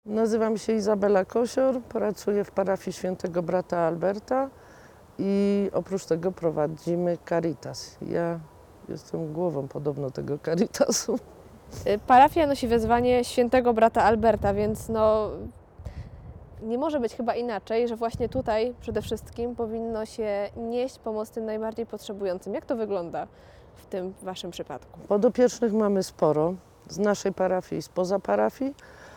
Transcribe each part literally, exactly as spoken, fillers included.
Nazywam się Izabela Kosior, pracuję w parafii Świętego Brata Alberta i oprócz tego prowadzimy Caritas. Ja jestem głową podobno tego Caritasu. Parafia nosi wezwanie Świętego Brata Alberta, więc no, nie może być chyba inaczej, że właśnie tutaj przede wszystkim powinno się nieść pomoc tym najbardziej potrzebującym. Jak to wygląda w tym Waszym przypadku? Podopiecznych mamy sporo, z naszej parafii i spoza parafii,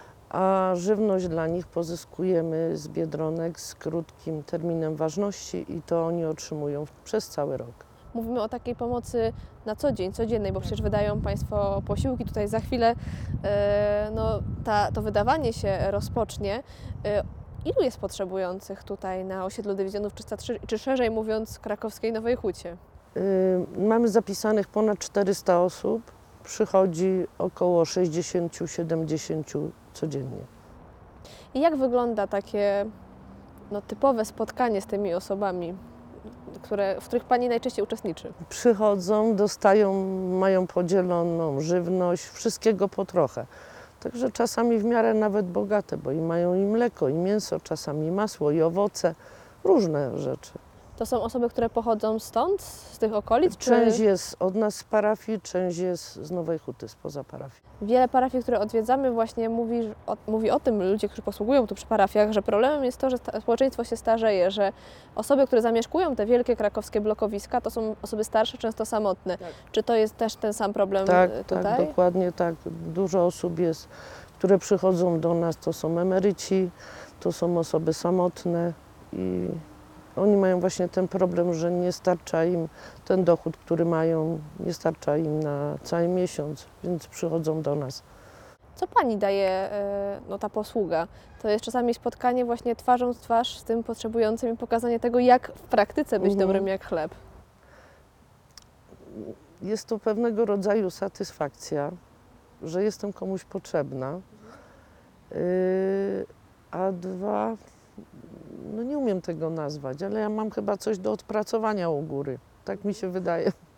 a żywność dla nich pozyskujemy z Biedronek z krótkim terminem ważności i to oni otrzymują przez cały rok. Mówimy o takiej pomocy na co dzień, codziennej, bo przecież wydają Państwo posiłki. Tutaj za chwilę e, no, ta, to wydawanie się rozpocznie. E, ilu jest potrzebujących tutaj na osiedlu Dywizjonów trzysta trzy, czy szerzej mówiąc krakowskiej Nowej Hucie? Yy, mamy zapisanych ponad czterysta osób, przychodzi około sześćdziesiąt do siedemdziesięciu codziennie. I jak wygląda takie no, typowe spotkanie z tymi osobami, które, w których Pani najczęściej uczestniczy? Przychodzą, dostają, mają podzieloną żywność, wszystkiego po trochę. Także czasami w miarę nawet bogate, bo i mają i mleko, i mięso, czasami masło, i owoce, różne rzeczy. To są osoby, które pochodzą stąd, z tych okolic? Część Czy jest od nas z parafii, część jest z Nowej Huty, spoza parafii. wiele parafii, które odwiedzamy, właśnie mówi o, mówi o tym, ludzie, którzy posługują tu przy parafiach, że problemem jest to, że sta- społeczeństwo się starzeje, że osoby, które zamieszkują te wielkie krakowskie blokowiska, to są osoby starsze, często samotne. Tak. Czy to jest też ten sam problem Tak, y, tutaj? tak, dokładnie tak. Dużo osób jest, które przychodzą do nas, to są emeryci, to są osoby samotne i oni mają właśnie ten problem, że nie starcza im ten dochód, który mają, nie starcza im na cały miesiąc, więc przychodzą do nas. Co Pani daje y, no, ta posługa? To jest czasami spotkanie właśnie twarzą w twarz z tym potrzebującym i pokazanie tego, jak w praktyce być Mhm. dobrym jak chleb. Jest to pewnego rodzaju satysfakcja, że jestem komuś potrzebna, yy, a dwa, no nie umiem tego nazwać, ale ja mam chyba coś do odpracowania u góry, tak mi się wydaje.